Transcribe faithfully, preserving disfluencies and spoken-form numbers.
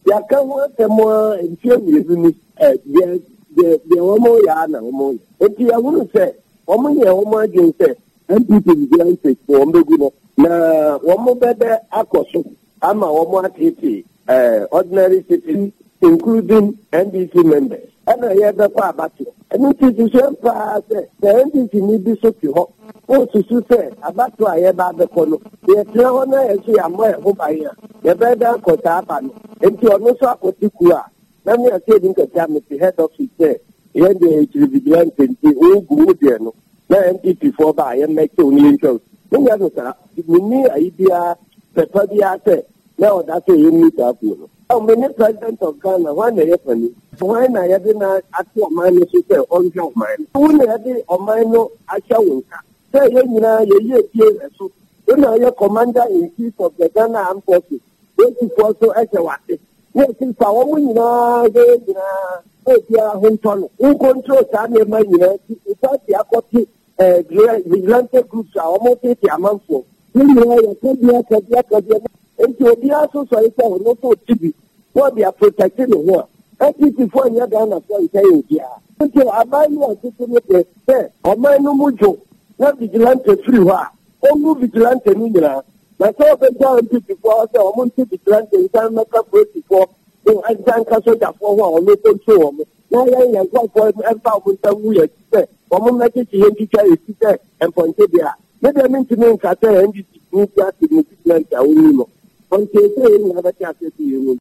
ya ka ho temo ntie mizu ni eh de de de omo ya na omo enti ya hunu se omo ye omo adin se N P P vigilante for ombegu no na omo bebe akoso ama omo atete eh ordinary citizens including N D C members and I hear the abatu and it is the pass the N D C ni bi so ti ho o susu se abatu aye ba be kono ye tire na e so ya mo e ho ba ya ye be da kota aba no enti ono so akoti ku a na me ase din ka jam the head office there ye the vigilante nti o gu de no na N P P for ba ye make oni intro no ya no sara ni ayi bia pepa bia se na o da se ye ni ta ku no o me president of Ghana why na ye fani why na ye de na ati o man so se on jo man who na ye de o man no acha wonka say ye nyina ye ye tie so na ye commander in chief of the Ghana Armed Forces eighty-four so e se wate ye ti fa wo nyina ye nyina e dia honton in control sa na ma nyina ti ta ti akoti eh vigilante groups are almost ti amanfo ni ye ye dia ka dia ka dia enti obi aso so ise ho no to tibi what they are protecting the war N P P for nya Ghana for ise india enti abanu atutu ni pe se o manu mujo na vigilante free wa o mu vigilante ni nyina na so be ja N P P for se o mu ti vigilante ntan meka police for o antan ka so ja for ho o lo to so o na ya ya kwa for empa o ntan wu ya se o mu na ti ti enti ka e ti se emponte dia me de min ti min ka se N D C ni ti ati ni vigilante a wo ni no on te se ni abati ase ti